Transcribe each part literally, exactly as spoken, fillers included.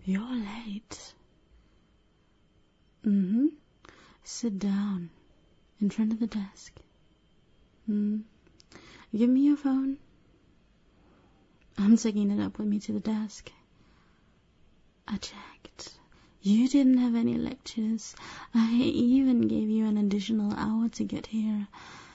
You're late. Mm-hmm. Sit down in front of the desk. Hmm. Give me your phone. I'm taking it up with me to the desk. I checked. You didn't have any lectures. I even gave you an additional hour to get here.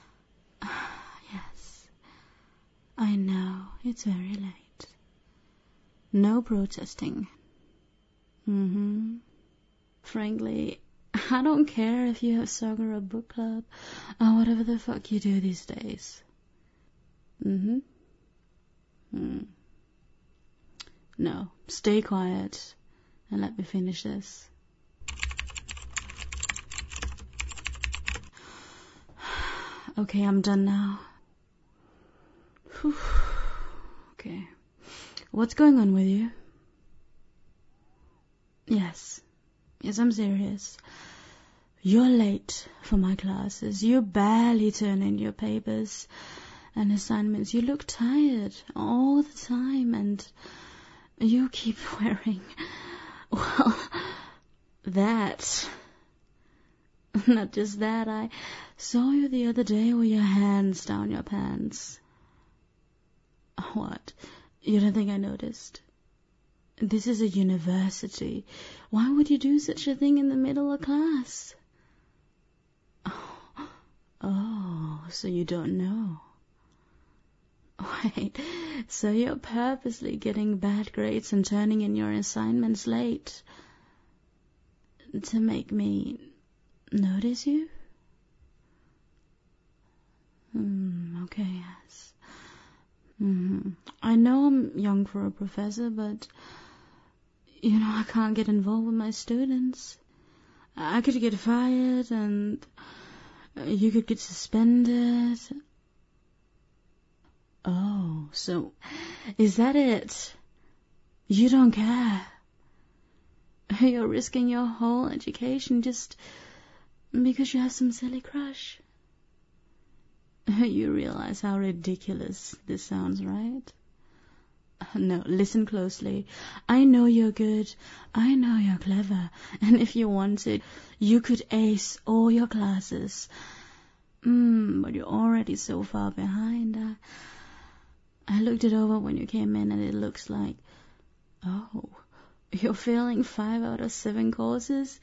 Yes. I know. It's very late. No protesting. Mm-hmm. Frankly, I don't care if you have soccer or book club or whatever the fuck you do these days. Mm-hmm. Hmm. No, stay quiet and let me finish this. Okay, I'm done now. Whew. Okay. What's going on with you? Yes. Yes, I'm serious. You're late for my classes. You barely turn in your papers and assignments. You look tired all the time, and you keep wearing, well, that. Not just that, I saw you the other day with your hands down your pants. What? You don't think I noticed? This is a university. Why would you do such a thing in the middle of class? Oh, oh, so you don't know. Wait, so you're purposely getting bad grades and turning in your assignments late to make me notice you? Hmm, okay, yes. Mm-hmm. I know I'm young for a professor, but you know, I can't get involved with my students. I could get fired and you could get suspended. Oh, so is that it? You don't care. You're risking your whole education just because you have some silly crush. You realize how ridiculous this sounds, right? No, listen closely. I know you're good. I know you're clever. And if you wanted, you could ace all your classes. Mm, but you're already so far behind. I, I looked it over when you came in, and it looks like, oh, you're failing five out of seven courses?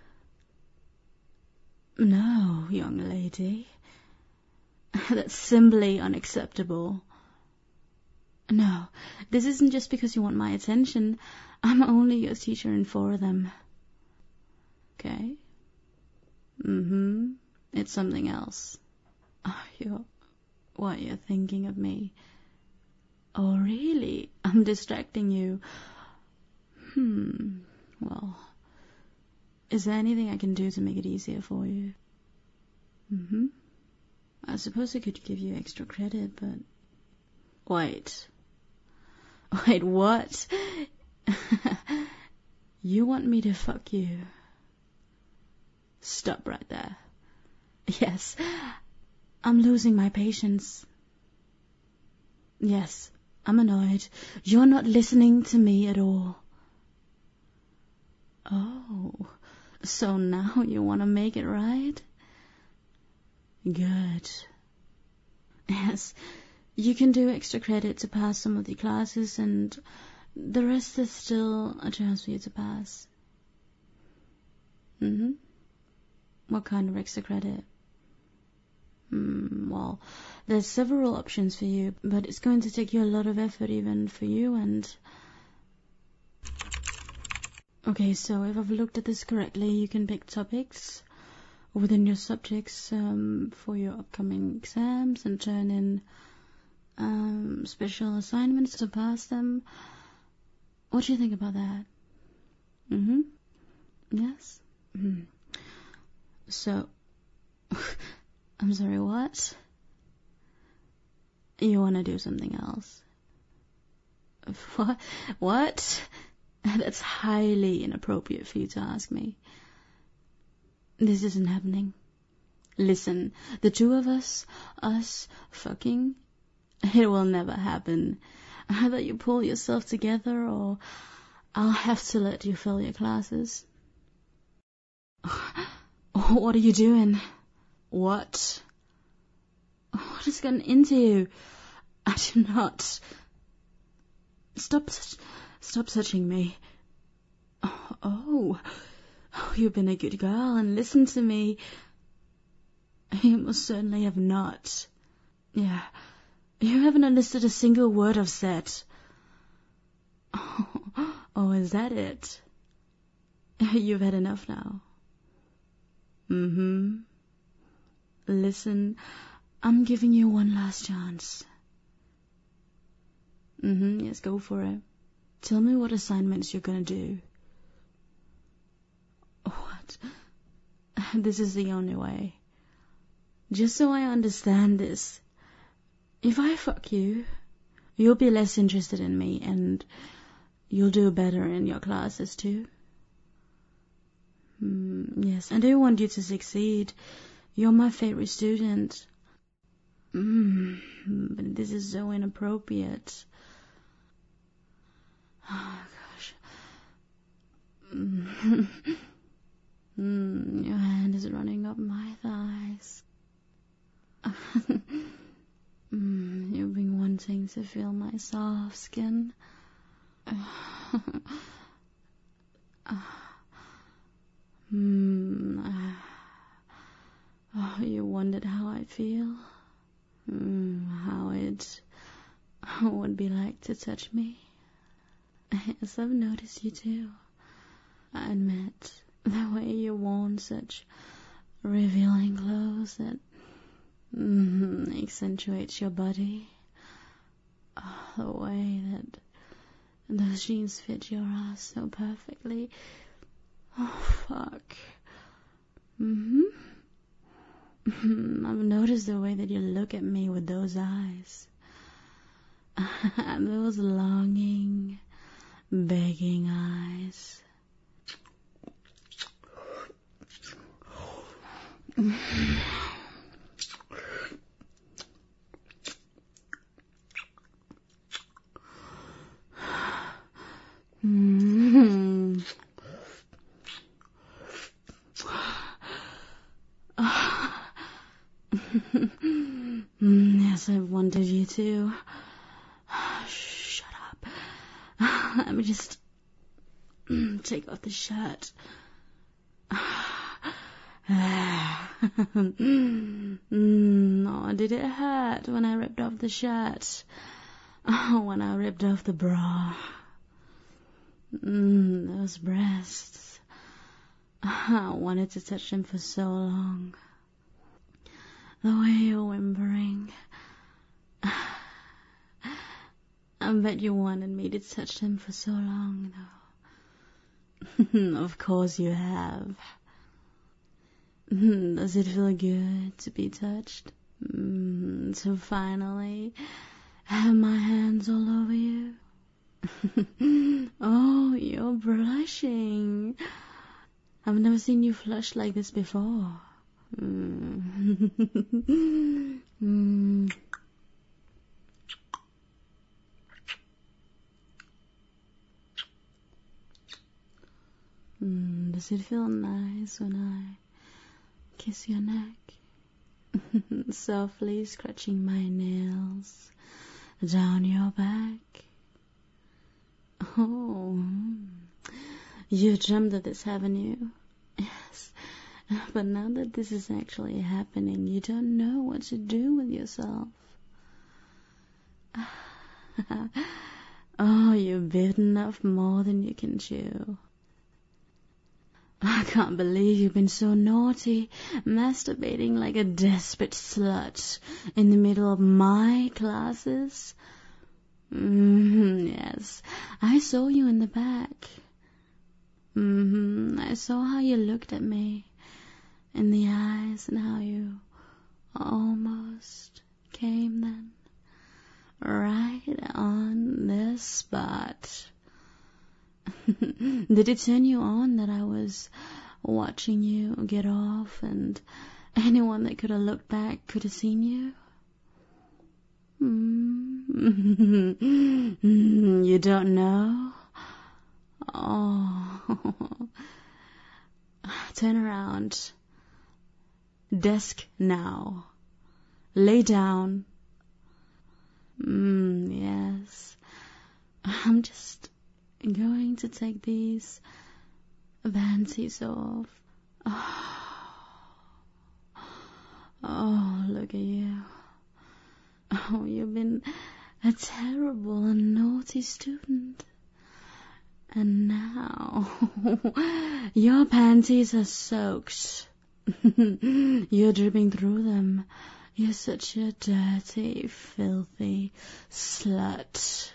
No, young lady. That's simply unacceptable. No, this isn't just because you want my attention. I'm only your teacher in four of them. Okay? Mm-hmm. It's something else. Oh, you're... What, you're thinking of me? Oh, really? I'm distracting you. Hmm. Well, is there anything I can do to make it easier for you? Mm-hmm. I suppose I could give you extra credit, but... Wait. Wait, what? You want me to fuck you? Stop right there. Yes, I'm losing my patience. Yes, I'm annoyed. You're not listening to me at all. Oh, so now you want to make it right? Good. Yes, you can do extra credit to pass some of the classes, and the rest is still a chance for you to pass. Mm-hmm. What kind of extra credit? Mm, well, there's several options for you, but it's going to take you a lot of effort even for you, and... Okay, so if I've looked at this correctly, you can pick topics within your subjects um, for your upcoming exams and turn in um, special assignments to pass them. What do you think about that? Mm-hmm. Yes? Mm-hmm. So, I'm sorry, what? You want to do something else? What? What? That's highly inappropriate for you to ask me. This isn't happening. Listen, the two of us, us fucking, it will never happen. Either you pull yourself together or I'll have to let you fill your classes. What are you doing? What? What has gotten into you? I do not. Stop, stop touching me. Oh, oh, you've been a good girl and listened to me. You most certainly have not. Yeah, you haven't understood a single word I've said. Oh, oh, is that it? You've had enough now. Mm-hmm. Listen, I'm giving you one last chance. Mm-hmm, yes, go for it. Tell me what assignments you're gonna do. What? This is the only way. Just so I understand this, if I fuck you, you'll be less interested in me and you'll do better in your classes too. Mm, yes, I do want you to succeed. You're my favorite student. Mm, but this is so inappropriate. Oh, gosh. Mm. Mm, your hand is running up my thighs. Mm, you've been wanting to feel my soft skin. Mm, oh, you wondered how I feel? Mm, how it would be like to touch me? Yes, I've noticed you too. I admit, the way you worn such revealing clothes that mm, accentuates your body. Oh, the way that those jeans fit your ass so perfectly. Oh, fuck. Mm-hmm. I've noticed the way that you look at me with those eyes. Those longing, begging eyes. Mm-hmm. Yes, I wanted you to. Shut up. Let me just take off the shirt. mm, oh, did it hurt when I ripped off the shirt? Oh, when I ripped off the bra. Mm, those breasts. I wanted to touch them for so long. The way you're whimpering. I bet you wanted me to touch them for so long, though. Of course you have. Does it feel good to be touched? Mm, to finally have my hands all over you? Oh, you're blushing. I've never seen you flush like this before. Mm. mm. Mm, does it feel nice when I kiss your neck? Softly scratching my nails down your back. Oh, you dreamt of this, haven't you? Yes, but now that this is actually happening, you don't know what to do with yourself. Oh, you've bitten off more than you can chew. I can't believe you've been so naughty, masturbating like a desperate slut in the middle of my classes. Mm-hmm, yes, I saw you in the back. Mm-hmm, I saw how you looked at me in the eyes and how you almost came then. Right on the spot. Did it turn you on that I was watching you get off and anyone that could have looked back could have seen you? Mm. You don't know? Oh. Turn around. Desk now. Lay down. Mm, yes. I'm just going to take these panties off. Oh. Oh, look at you. Oh, you've been a terrible and naughty student. And now your panties are soaked. You're dripping through them. You're such a dirty, filthy slut.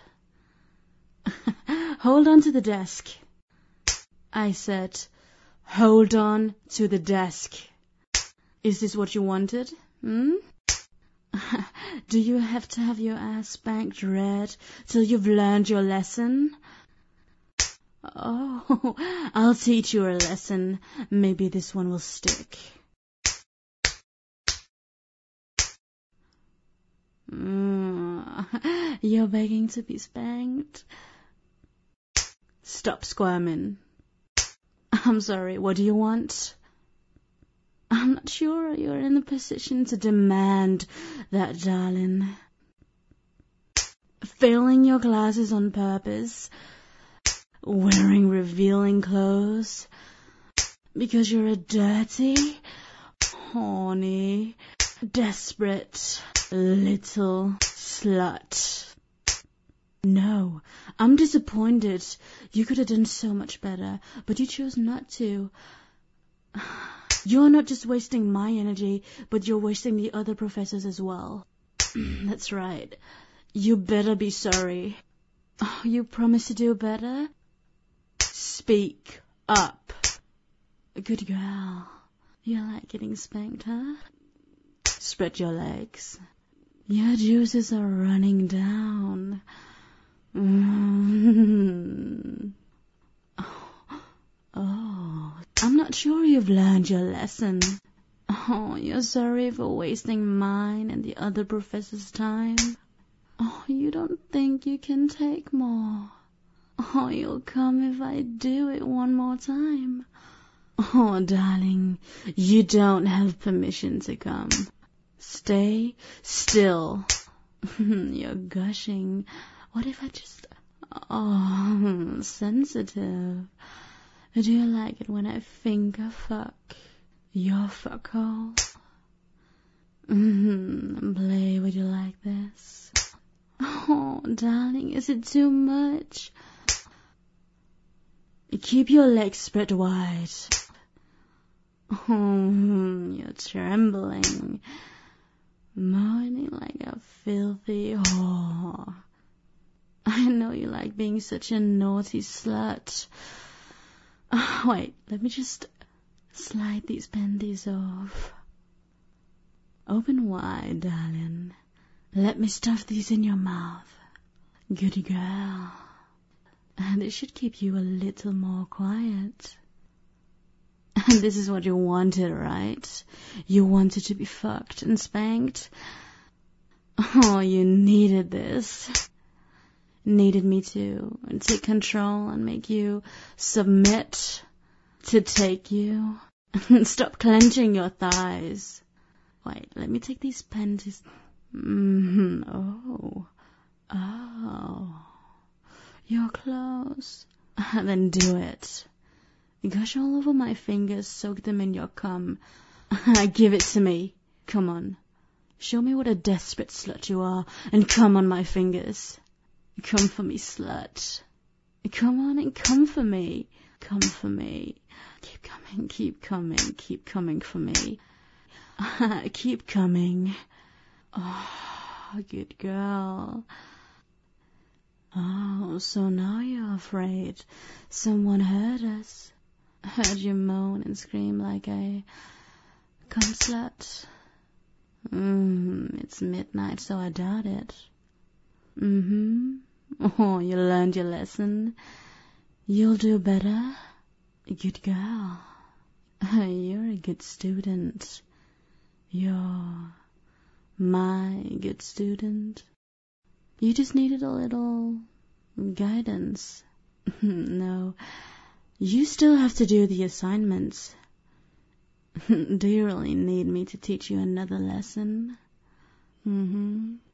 Hold on to the desk. I said, hold on to the desk. Is this what you wanted? Hmm? Do you have to have your ass spanked red till you've learned your lesson? Oh, I'll teach you a lesson. Maybe this one will stick. Mm, you're begging to be spanked? Stop squirming. I'm sorry, what do you want? I'm not sure you're in a position to demand that, darling. Failing your classes on purpose, wearing revealing clothes, because you're a dirty, horny, desperate little slut. No, I'm disappointed. You could have done so much better, but you chose not to. You're not just wasting my energy, but you're wasting the other professors as well. That's right. You better be sorry. Oh, you promise to do better? Speak up. Good girl. You like getting spanked, huh? Spread your legs. Your juices are running down. Mm. Oh, I'm not sure you've learned your lesson. Oh, you're sorry for wasting mine and the other professor's time. Oh, you don't think you can take more. Oh, you'll come if I do it one more time. Oh, darling, you don't have permission to come. Stay still. You're gushing. What if I just... Oh, sensitive. Do you like it when I finger fuck your fuckhole? Mm-hmm. Play with you like this. Oh, darling, is it too much? Keep your legs spread wide. Oh, you're trembling. Moaning like a filthy whore. I know you like being such a naughty slut. Oh, wait, let me just slide these panties off. Open wide, darling. Let me stuff these in your mouth. Good girl. And it should keep you a little more quiet. And this is what you wanted, right? You wanted to be fucked and spanked. Oh, you needed this. Needed me to take control and make you submit to take you. Stop clenching your thighs. Wait, let me take these panties. Mm-hmm. Oh. Oh. You're close. Then do it. Gush all over my fingers, soak them in your cum. Give it to me. Come on. Show me what a desperate slut you are, and come on my fingers. Come for me, slut. Come on and come for me. Come for me. Keep coming, keep coming, keep coming for me. Keep coming. Oh, good girl. Oh, so now you're afraid someone heard us. Heard you moan and scream like a cum slut. Mm, it's midnight, so I doubt it. Mm-hmm. Oh, you learned your lesson. You'll do better. Good girl. You're a good student. You're my good student. You just needed a little guidance. No, you still have to do the assignments. Do you really need me to teach you another lesson? Mm-hmm.